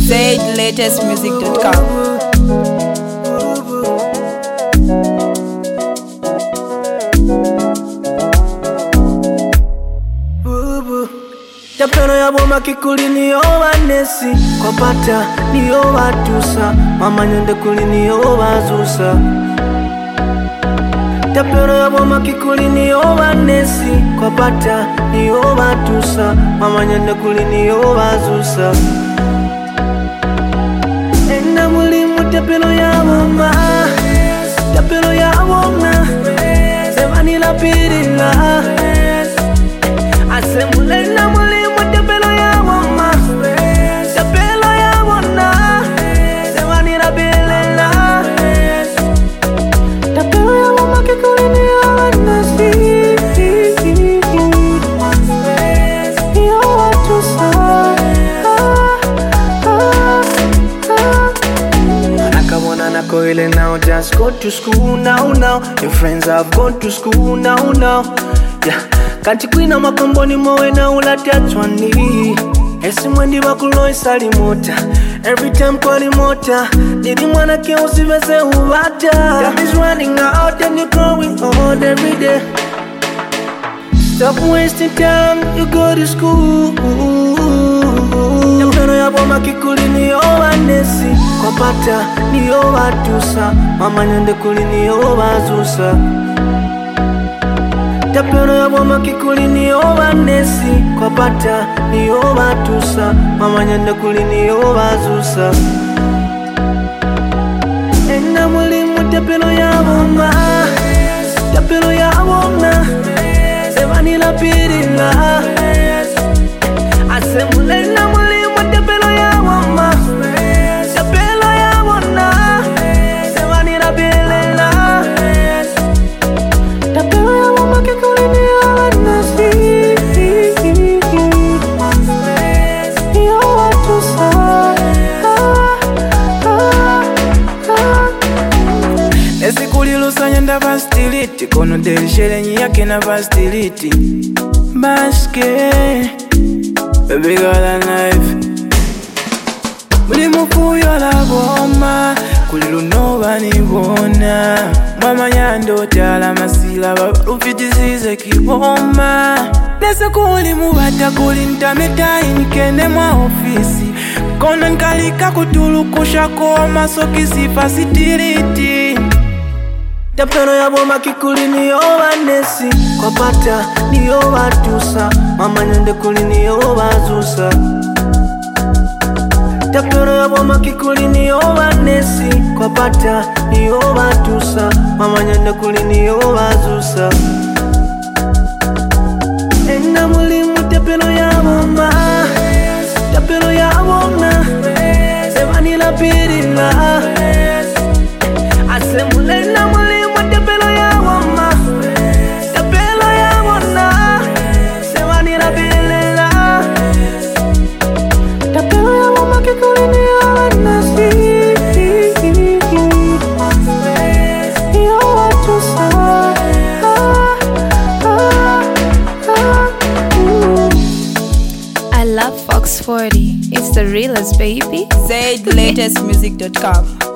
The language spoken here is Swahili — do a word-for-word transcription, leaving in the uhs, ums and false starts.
zed latest music dot com. Tapero ya boma kikuli niyo vanesi kwa pata niyo vatusa mama nyende kuli niyo vazusa. Tapero ya boma kikuli niyo vanesi kwa pata niyo vatusa mama nyende kuli niyo vazusa. Enda mulimu tapero ya boma, tapero ya boma sevani la pirila asemulena mulimu tapelo ya mama, tapelo ya mona sevani la bilela, tapelo ya mama kikulini ya wanasi ya watu sa nakamona nako ile now. Just go to school now now, your friends have gone to school now now. Yeah, kanti kwina makomboni mowe na ulatatwani esi mwendi wakulo isali mota. Every time kwali mota nidi mwana ke usivese uvata. Time is running out and you're growing old every day. Stop wasting time, you go to school. Tapero ya boma kikuli niyo vanesi kwa pata niyo vatusa mama nyende kuli niyo vazusa. Tapero ya boma kikuli niyo vanesi kwa pata niyo vatusa mama nyende kuli niyo vazusa. Enda mulimu tapero ya boma, tapero ya boma sevani la pirila asemulena mulimu tapero ya boma, tapero ya boma sevani la bilela, tapero ya boma kikulini ya vanesi ya watu sa esikulilusa nyenda vastiliti kono delishelenyi yake na vastiliti baske baby got a knife mulimu kuyola boma kulilunova nibona mama nyando tala masila babalufitisize kiboma nese kuli mubata kuli ntameta inikene mwa ofisi kona nkalika kutulukusha koma sokisi fasitiliti. Tapero ya boma kikuli niyo vanesi kwa pata niyo vatusa mama nyende kuli niyo vazusa. Tapero ya boma kikuli niyo vanesi kwa pata niyo vatusa mama nyende kuli niyo vazusa. Enda mulimu tapero ya boma, tapero ya boma sevani la pirila asemulena mulimu tapelo ya boma, tapelo ya boma sevani la bilela, tapelo ya boma kikulini ya vanesi ya watu sa. I love Fox forty, it's the realest baby. zed latest music dot com.